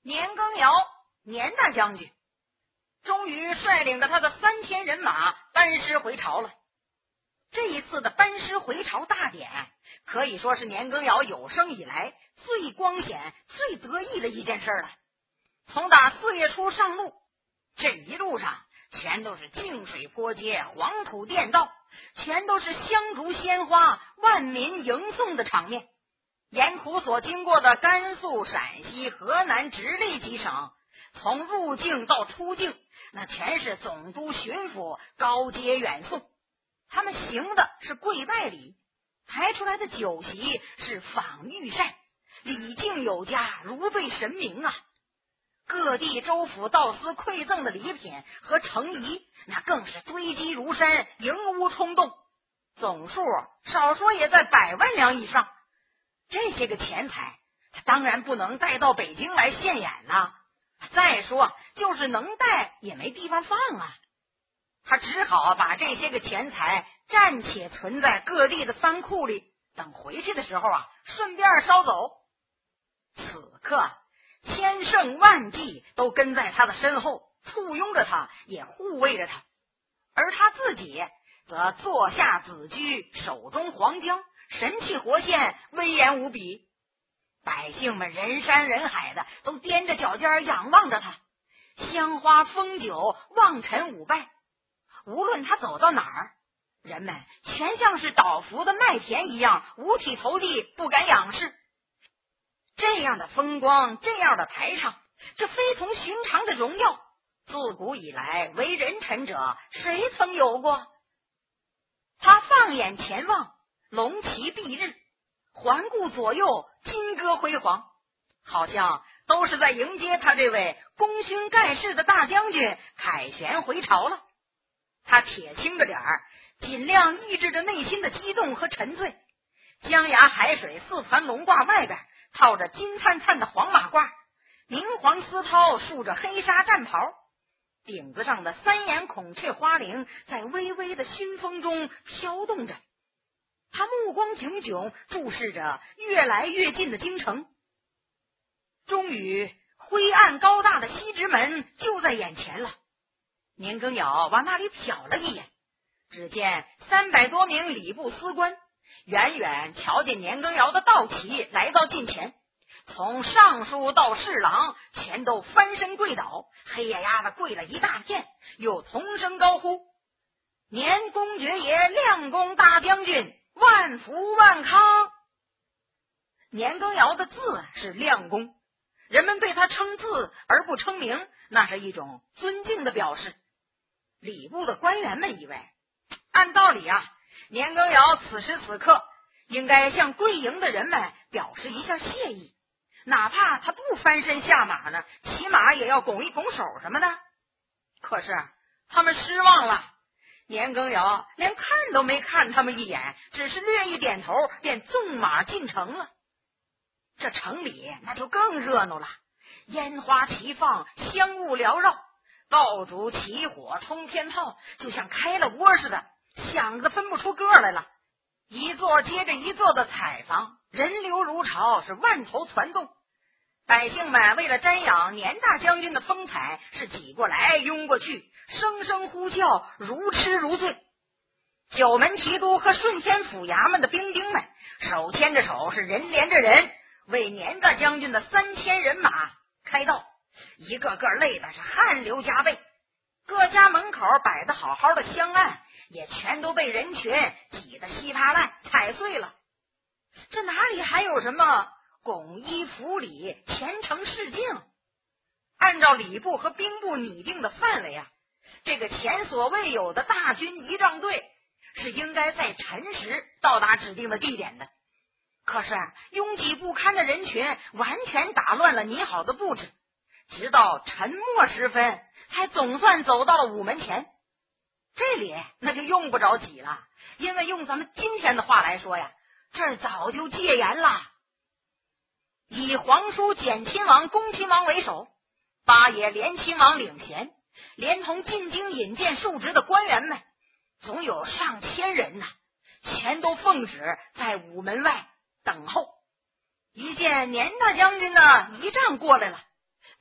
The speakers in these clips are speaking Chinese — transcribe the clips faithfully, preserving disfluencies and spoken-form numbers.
年羹尧，年大将军，终于率领着他的三千人马班师回朝了。这一次的班师回朝大典，可以说是年羹尧有生以来最光显、最得意的一件事了。从打四月初上路，这一路上全都是净水坡街、黄土垫道，全都是香烛鲜花、万民迎送的场面。沿途所经过的甘肃、陕西、河南、直隶几省，从入境到出境，那全是总督、巡抚高阶远送。他们行的是跪拜礼，抬出来的酒席是仿御膳，礼敬有加，如对神明啊。各地州府道司馈赠的礼品和诚仪，那更是堆积如山，迎屋冲动，总数少说也在百万两以上。这些个钱财他当然不能带到北京来现眼了，再说就是能带也没地方放啊。他只好把这些个钱财暂且存在各地的仓库里，等回去的时候啊，顺便捎走。此刻千乘万计都跟在他的身后，簇拥着他，也护卫着他，而他自己则坐下子居，手中黄浆，神气活现，威严无比。百姓们人山人海的都踮着脚尖仰望着他，香花封酒，望尘舞拜。无论他走到哪儿，人们全像是倒伏的麦田一样，五体投地，不敢仰视。这样的风光，这样的排场，这非同寻常的荣耀，自古以来为人臣者谁曾有过？他放眼前望，龙旗蔽日，环顾左右，金戈辉煌，好像都是在迎接他这位功勋盖世的大将军凯旋回朝了。他铁青着脸儿，尽量抑制着内心的激动和沉醉。江崖海水四团龙褂外边套着金灿灿的黄马褂，明黄丝绦束着黑纱战袍，顶子上的三眼孔雀花翎在微微的熏风中飘动着。他目光炯炯注视着越来越近的京城。终于灰暗高大的西直门就在眼前了。年羹尧往那里瞟了一眼，只见三百多名礼部司官远远瞧见年羹尧的道旗来到近前，从尚书到侍郎全都翻身跪倒，黑压压的跪了一大片，又同声高呼：年公爵爷，亮公大将军，万福万康。年羹尧的字是亮公，人们对他称字而不称名，那是一种尊敬的表示。礼部的官员们以为，按道理啊，年羹尧此时此刻应该向跪迎的人们表示一下谢意，哪怕他不翻身下马呢，起码也要拱一拱手什么的。可是他们失望了，年羹尧连看都没看他们一眼，只是略一点头，便纵马进城了。这城里那就更热闹了，烟花齐放，香雾缭绕，爆竹起火，冲天炮就像开了窝似的，响得分不出个来了。一座接着一座的采访，人流如潮，是万头攒动。百姓们为了瞻仰年大将军的风采，是挤过来拥过去，声声呼叫，如痴如醉。九门提督和顺天府衙门的兵丁们手牵着手，是人连着人，为年大将军的三千人马开道，一个个累的是汗流浃背。各家门口摆的好好的香案也全都被人群挤得稀巴烂，踩碎了。这哪里还有什么拱衣服礼、虔诚示敬？按照礼部和兵部拟定的范围啊，这个前所未有的大军仪仗队是应该在辰时到达指定的地点的。可是拥挤不堪的人群完全打乱了拟好的布置，直到晨末时分才总算走到了午门前。这里那就用不着挤了，因为用咱们今天的话来说呀，这儿早就戒严了。以皇叔简亲王、恭亲王为首，八爷连亲王领衔，连同进京引荐述职的官员们，总有上千人呐，全都奉旨在午门外等候。一见年大将军的仪仗过来了，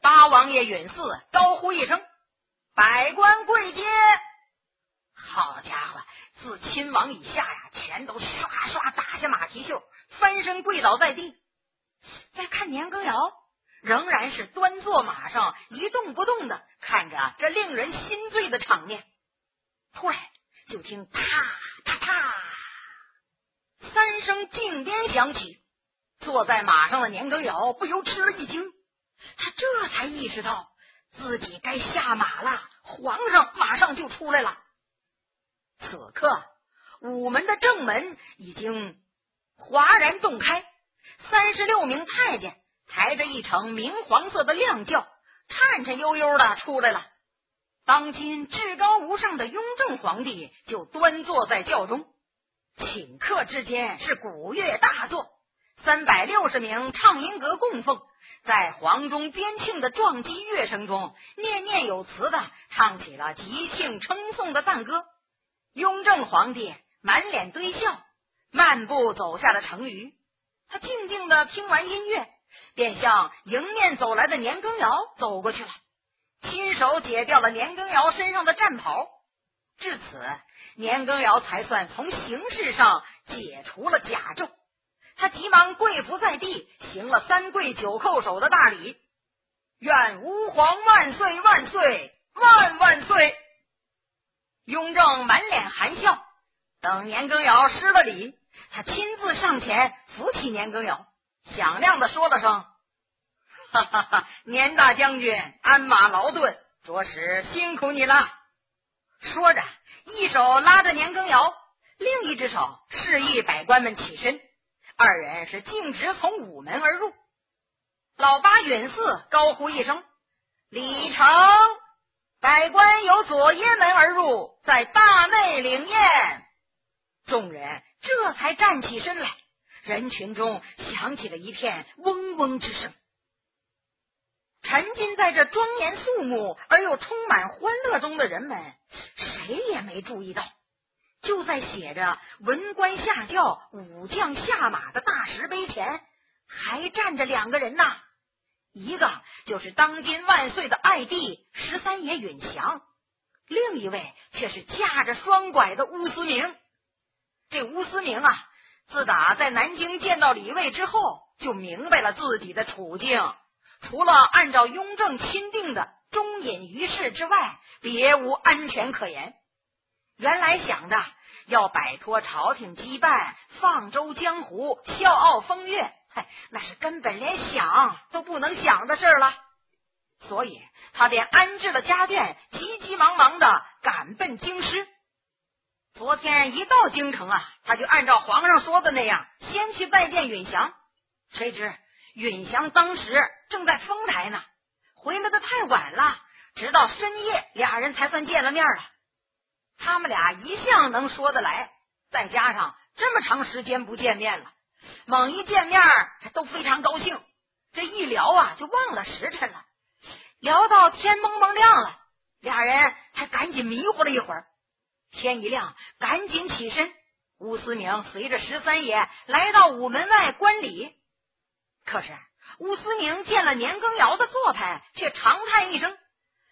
八王爷允嗣高呼一声：“百官跪阶！”好家伙，自亲王以下呀，全都刷刷打下马蹄袖，翻身跪倒在地。再看年羹尧，仍然是端坐马上，一动不动的看着这令人心醉的场面。突然就听啪啪啪三声劲鞭响起，坐在马上的年羹尧不由吃了一惊，他这才意识到自己该下马了，皇上马上就出来了。此刻午门的正门已经哗然洞开，三十六名太监抬着一乘明黄色的亮轿，颤颤悠悠的出来了。当今至高无上的雍正皇帝就端坐在轿中，顷刻之间是鼓乐大作，三百六十名唱音阁供奉在黄钟边磬的撞击乐声中念念有词的唱起了吉庆称颂的赞歌。雍正皇帝满脸堆笑，漫步走下了城隅，他静静的听完音乐，便向迎面走来的年羹尧走过去了，亲手解掉了年羹尧身上的战袍。至此，年羹尧才算从形式上解除了甲胄。他急忙跪伏在地，行了三跪九叩首的大礼：“愿吾皇万岁万岁万万岁！”雍正满脸含笑，等年羹尧施了礼，他亲自上前扶起年羹尧，响亮的说了声：“哈哈哈，年大将军鞍马劳顿，着实辛苦你了。”说着，一手拉着年羹尧，另一只手示意百官们起身，二人是径直从午门而入。老八允嗣高呼一声：“礼成！”百官由左掖门而入，在大内领宴。众人这才站起身来，人群中响起了一片嗡嗡之声。沉浸在这庄严肃穆而又充满欢乐中的人们，谁也没注意到，就在写着文官下轿武将下马的大石碑前，还站着两个人呐。一个就是当今万岁的爱弟十三爷允祥，另一位却是驾着双拐的乌思明。这乌思明啊，自打在南京见到李卫之后，就明白了自己的处境，除了按照雍正钦定的忠隐于世之外，别无安全可言。原来想的要摆脱朝廷羁绊，放舟江湖，笑傲风月，嘿，那是根本连想都不能想的事了。所以他便安置了家眷，急急忙忙的赶奔京师。昨天一到京城啊，他就按照皇上说的那样，先去拜见允祥。谁知允祥当时正在丰台呢，回来的太晚了，直到深夜俩人才算见了面了。他们俩一向能说得来，再加上这么长时间不见面了，猛一见面都非常高兴，这一聊啊就忘了时辰了。聊到天蒙蒙亮了，俩人还赶紧迷糊了一会儿。天一亮，赶紧起身，乌思明随着十三爷来到午门外观礼。可是乌思明见了年羹尧的做派，却长叹一声：“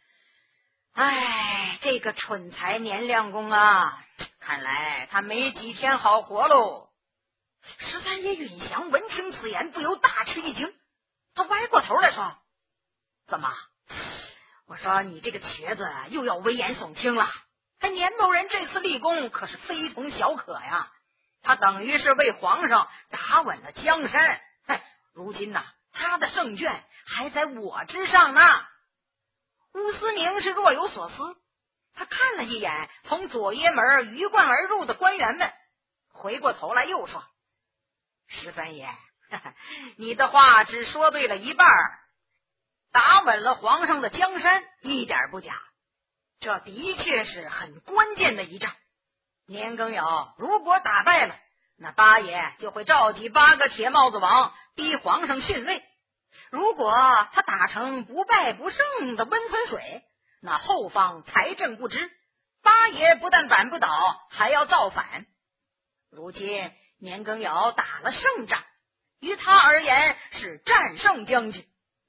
哎，这个蠢材年亮公啊，看来他没几天好活喽。”十三爷允祥闻听此言，不由大吃一惊，他歪过头来说：“怎么？我说你这个瘸子又要危言耸听了。他年某人这次立功可是非同小可呀，他等于是为皇上打稳了江山。嘿，如今呐，他的胜券还在我之上呢。”乌思明是若有所思，他看了一眼从左掖门鱼贯而入的官员们，回过头来又说：“十三爷，呵呵，你的话只说对了一半，打稳了皇上的江山一点不假，这的确是很关键的一仗。年羹尧如果打败了，那八爷就会召集八个铁帽子王逼皇上逊位。如果他打成不败不胜的温存水，那后方财政不支，八爷不但扳不倒，还要造反。如今年羹尧打了胜仗，于他而言是战胜将军，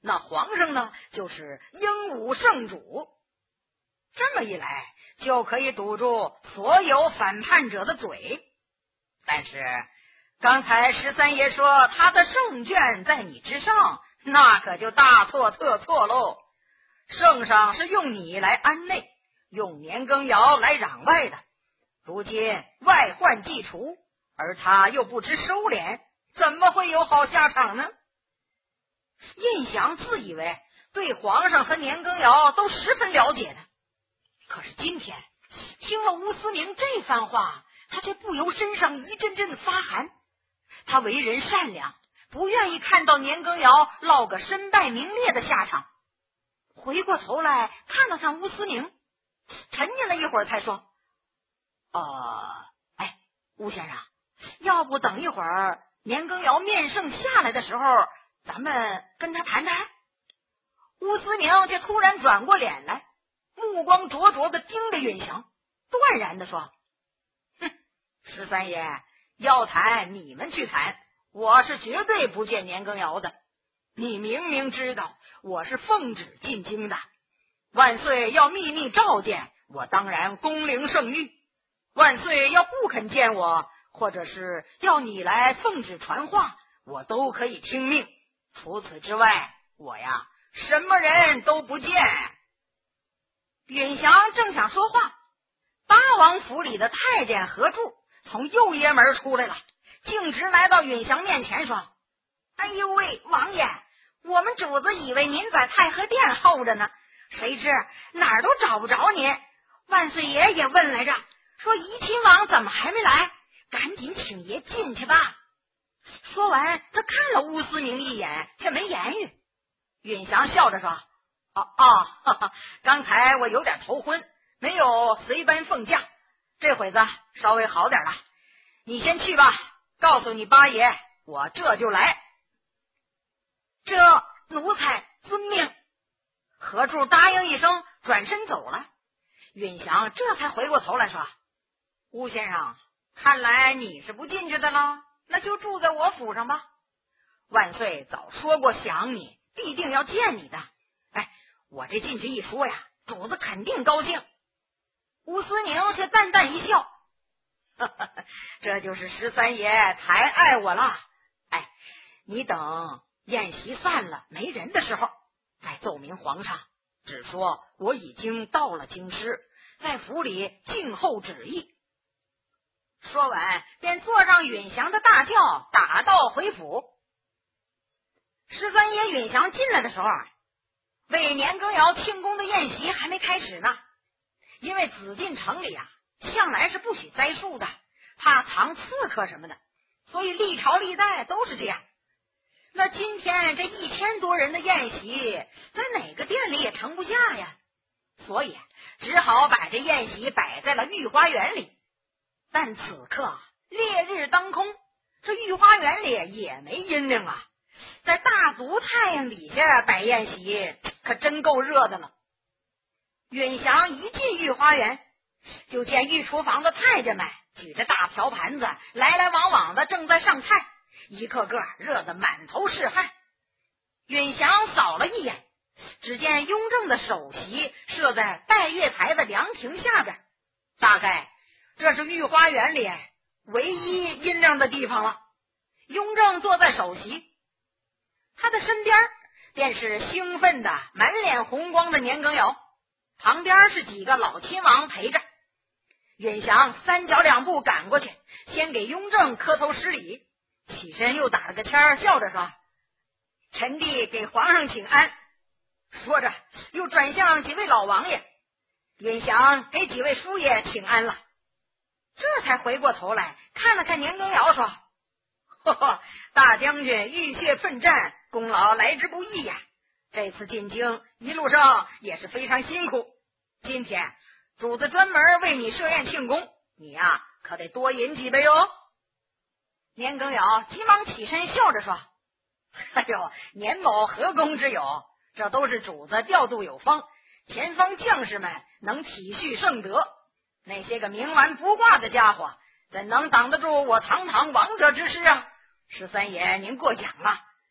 那皇上呢就是英武圣主。这么一来，就可以堵住所有反叛者的嘴。但是刚才十三爷说他的圣眷在你之上，那可就大错特错喽。圣上是用你来安内，用年羹尧来攘外的。如今外患既除，而他又不知收敛，怎么会有好下场呢？胤祥自以为对皇上和年羹尧都十分了解的，可是今天听了吴思明这番话，他却不由身上一阵阵的发寒。他为人善良，不愿意看到年羹尧落个身败名裂的下场。回过头来看了看吴思明，沉吟了一会儿才说：呃，哎，吴先生，要不等一会儿年羹尧面圣下来的时候，咱们跟他谈谈。吴思明却突然转过脸来，目光灼灼的盯着允祥，断然的说：哼，十三爷，要谈你们去谈，我是绝对不见年羹尧的。你明明知道我是奉旨进京的，万岁要秘密召见我，当然恭临圣谕。万岁要不肯见我，或者是要你来奉旨传话，我都可以听命。除此之外，我呀什么人都不见。允祥正想说话，八王府里的太监何柱从右掖门出来了，径直来到允祥面前说：哎呦喂，王爷，我们主子以为您在太和殿候着呢，谁知哪儿都找不着您。万岁爷也问来着，说怡亲王怎么还没来，赶紧请爷进去吧。说完，他看了乌思明一眼，却没言语。允祥笑着说：哦哦哈哈，刚才我有点头昏，没有随班奉驾，这会子稍微好点了。你先去吧，告诉你八爷，我这就来。这奴才遵命。何柱答应一声，转身走了。允祥这才回过头来说：吴先生，看来你是不进去的了，那就住在我府上吧。万岁早说过想你，必定要见你的。哎，我这进去一说呀，主子肯定高兴。吴思宁却淡淡一笑：呵呵，这就是十三爷太爱我了。哎，你等宴席散了没人的时候，再奏明皇上，只说我已经到了京师，在府里静候旨意。说完便坐上允祥的大轿，打道回府。十三爷允祥进来的时候，为年羹尧庆功的宴席还没开始呢。因为紫禁城里啊，向来是不许栽树的，怕藏刺客什么的，所以历朝历代都是这样。那今天这一千多人的宴席，在哪个店里也盛不下呀，所以只好把这宴席摆在了御花园里。但此刻烈日当空，这御花园里也没阴凉啊，在大足太阳底下摆宴席，可真够热的了。允祥一进御花园，就见御厨房的太监们举着大瓢盘子，来来往往的正在上菜，一个个热得满头是汗。允祥扫了一眼，只见雍正的首席设在拜月台的凉亭下边，大概这是御花园里唯一阴凉的地方了。雍正坐在首席，他的身边便是兴奋的满脸红光的年羹尧，旁边是几个老亲王陪着。允祥三脚两步赶过去，先给雍正磕头施礼，起身又打了个签，笑着说：臣弟给皇上请安。说着又转向几位老王爷，允祥给几位叔爷请安了。这才回过头来看了看年羹尧，说：呵呵，大将军浴血奋战，功劳来之不易呀。这次进京一路上也是非常辛苦，今天主子专门为你设宴庆功，你呀、啊、可得多饮几杯哦。年羹尧急忙起身笑着说：哎呦，年某何功之有，这都是主子调度有方，前方将士们能体恤圣德，那些个冥顽不化的家伙怎能挡得住我堂堂王者之师啊？十三爷您过奖了。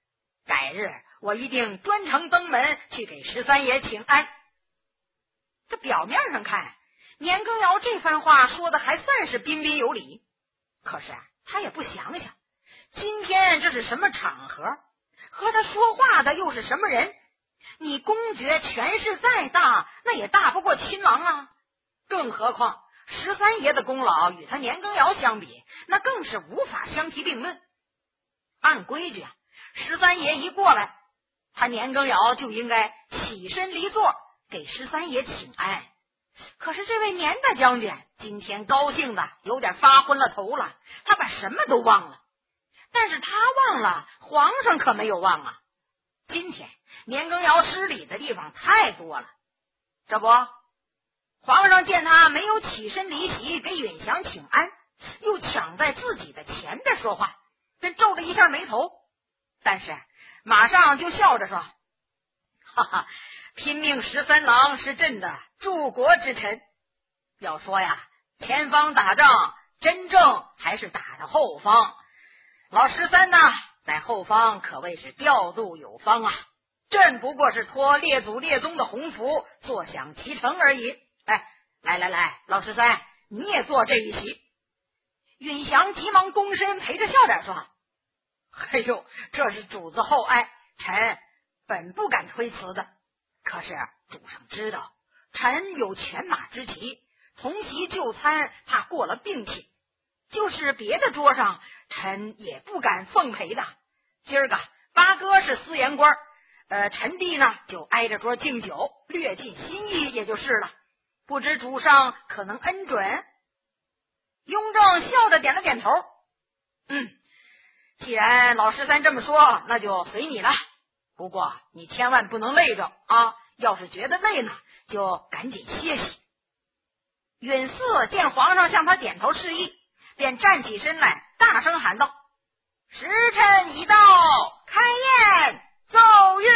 改日我一定专程登门去给十三爷请安。这表面上看，年羹尧这番话说的还算是彬彬有礼，可是啊，他也不想想，今天这是什么场合，和他说话的又是什么人？你公爵权势再大，那也大不过亲王啊！更何况十三爷的功劳与他年羹尧相比，那更是无法相提并论。按规矩啊，十三爷一过来，他年羹尧就应该起身离座，给十三爷请安。可是这位年大将军今天高兴的有点发昏了头了，他把什么都忘了。但是他忘了，皇上可没有忘啊。今天年羹尧失礼的地方太多了，这不，皇上见他没有起身离席给允祥请安，又抢在自己的前边说话，便皱了一下眉头，但是马上就笑着说：哈哈，拼命十三郎是朕的柱国之臣。要说呀，前方打仗真正还是打的后方，老十三呢，在后方可谓是调度有方啊，朕不过是托列祖列宗的鸿福，坐享其成而已。哎，来来来，老十三，你也坐这一席。允祥急忙躬身陪着笑脸说：哎呦，这是主子厚爱，臣本不敢推辞的。可是主上知道，臣有犬马之疾，同席就餐怕过了病气，就是别的桌上臣也不敢奉陪的。今儿个八哥是司言官，呃，臣弟呢就挨着桌敬酒，略尽心意也就是了。不知主上可能恩准？雍正笑着点了点头，嗯，既然老十三这么说，那就随你了。不过你千万不能累着啊！要是觉得累呢，就赶紧歇息。允嗣见皇上向他点头示意，便站起身来，大声喊道：时辰已到，开宴奏乐。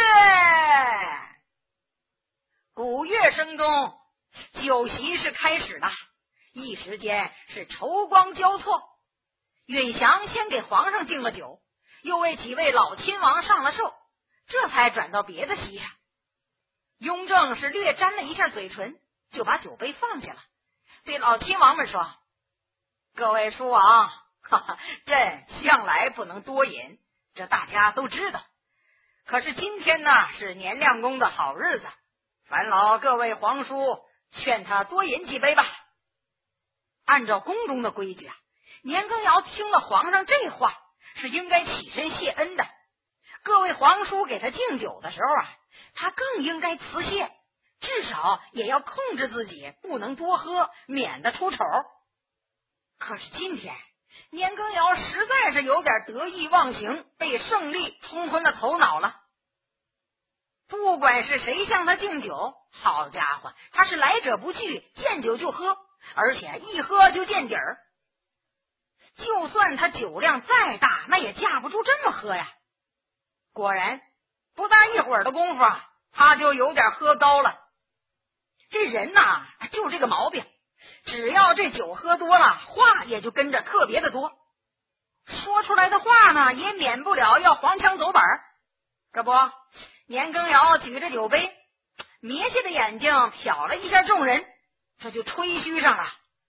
鼓乐声中，酒席是开始了，一时间是愁光交错。允祥先给皇上敬了酒，又为几位老亲王上了寿，这才转到别的席上。雍正是略沾了一下嘴唇，就把酒杯放下了，对老亲王们说：各位叔王，哈哈，朕向来不能多饮，这大家都知道。可是今天呢，是年亮公的好日子，烦劳各位皇叔劝他多饮几杯吧。按照宫中的规矩啊，年羹尧听了皇上这话，是应该起身谢恩的。各位皇叔给他敬酒的时候啊，他更应该辞谢，至少也要控制自己，不能多喝，免得出丑。可是今天年羹尧实在是有点得意忘形，被胜利冲昏了头脑了。不管是谁向他敬酒，好家伙，他是来者不拒，见酒就喝，而且一喝就见底儿。就算他酒量再大，那也架不住这么喝呀。果然不大一会儿的功夫啊，他就有点喝高了。这人呐，就这个毛病，只要这酒喝多了，话也就跟着特别的多，说出来的话呢，也免不了要黄腔走板。这不，年羹尧举着酒杯，瞥下的眼睛瞟了一下众人，这就吹嘘上了：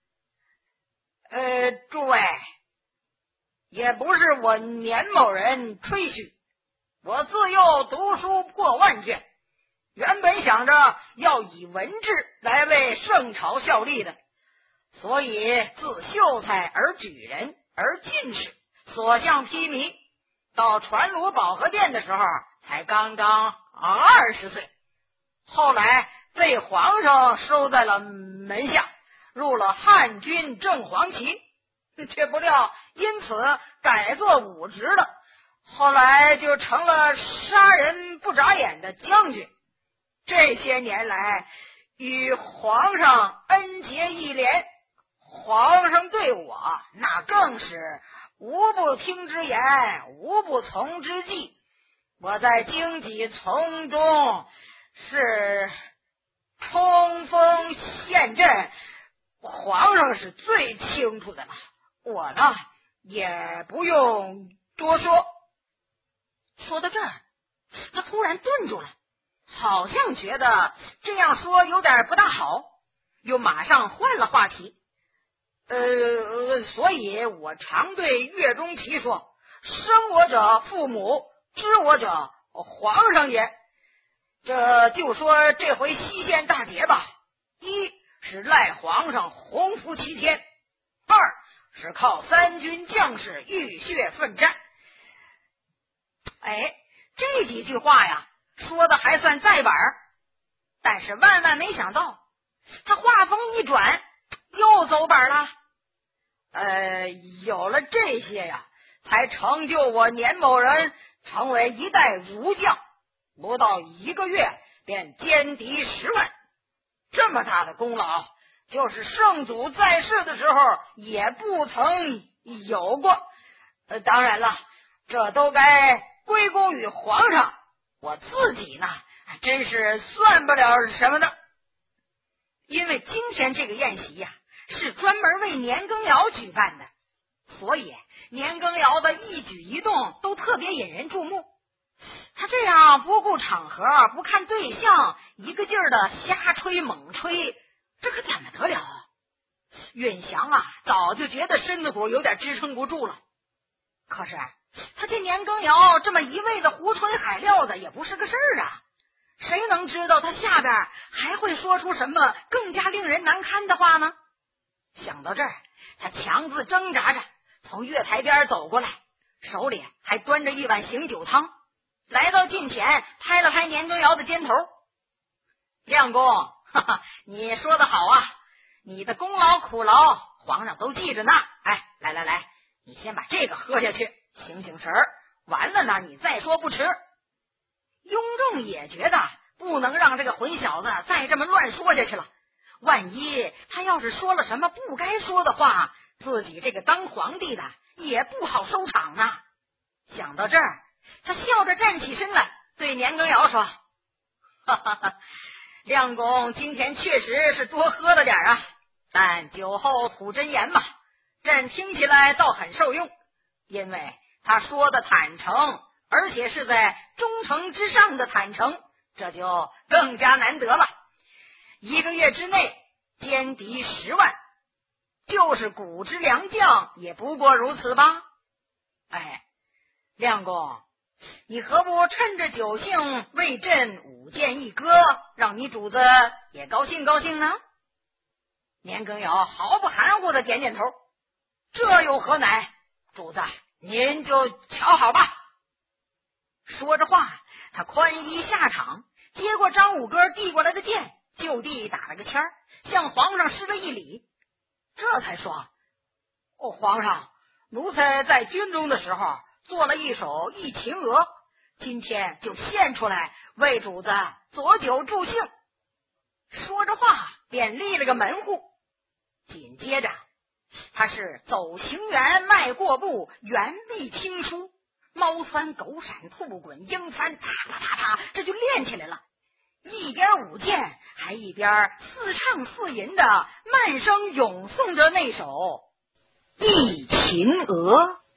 呃，诸位，也不是我年某人吹嘘，我自幼读书破万卷，原本想着要以文治来为圣朝效力的，所以自秀才而举人而进士，所向披靡，到传鲁保和殿的时候才刚刚二十岁，后来被皇上收在了门下，入了汉军正黄旗，却不料因此改做武职了，后来就成了杀人不眨眼的将军。这些年来与皇上恩结义连，皇上对我那更是无不听之言，无不从之计。我在荆棘丛中是冲锋陷阵，皇上是最清楚的了，我呢也不用多说。说到这儿， 他突然顿住了，好像觉得这样说有点不大好，又马上换了话题。呃，所以我常对岳钟琪说，生我者父母，知我者皇上也。这就说这回西县大捷吧，一是赖皇上洪福齐天，二是靠三军将士浴血奋战。哎，这几句话呀，说的还算在本儿，但是万万没想到，他话锋一转，又走本了。呃，有了这些呀，才成就我年某人成为一代武将，不到一个月便歼敌十万，这么大的功劳，就是圣祖在世的时候也不曾有过。呃，当然了，这都该归功于皇上，我自己呢，真是算不了什么的。因为今天这个宴席呀，是专门为年羹尧举办的，所以年羹尧的一举一动都特别引人注目。他这样不顾场合，不看对象，一个劲儿的瞎吹猛吹，这可怎么得了啊？允祥啊，早就觉得身子骨有点支撑不住了。可是他这年羹尧这么一味的胡吹海料的，也不是个事儿啊。谁能知道他下边还会说出什么更加令人难堪的话呢？想到这儿，他强自挣扎着从月台边走过来，手里还端着一碗醒酒汤，来到近前拍了拍年羹尧的肩头。亮公，哈哈，你说的好啊，你的功劳苦劳皇上都记着呢。哎，来来来，你先把这个喝下去，醒醒神儿，完了呢你再说不迟。雍仲也觉得不能让这个混小子再这么乱说下去了，万一他要是说了什么不该说的话，自己这个当皇帝的也不好收场呢。想到这儿，他笑着站起身来，对年羹尧说：哈哈哈，亮公今天确实是多喝了点啊，但酒后吐真言嘛，朕听起来倒很受用，因为他说的坦诚，而且是在忠诚之上的坦诚，这就更加难得了。一个月之内歼敌十万，就是古之良将也不过如此吧。哎，亮公，你何不趁着酒兴为朕舞剑一歌，让你主子也高兴高兴呢？年羹尧毫不含糊的点点头，这又何乃？主子您就瞧好吧。说着话，他宽衣下场，接过张五哥递过来的剑，就地打了个签儿，向皇上施了一礼，这才说：哦，皇上，奴才在军中的时候做了一手《忆秦娥》，今天就献出来为主子佐酒助兴。说着话便立了个门户，紧接着他是走行辕迈过步，原壁听书，猫窜狗闪兔滚鹰翻，啪啪啪啪，这就练起来了。一边舞剑，还一边似唱似吟的慢声咏诵着那首《忆秦娥》。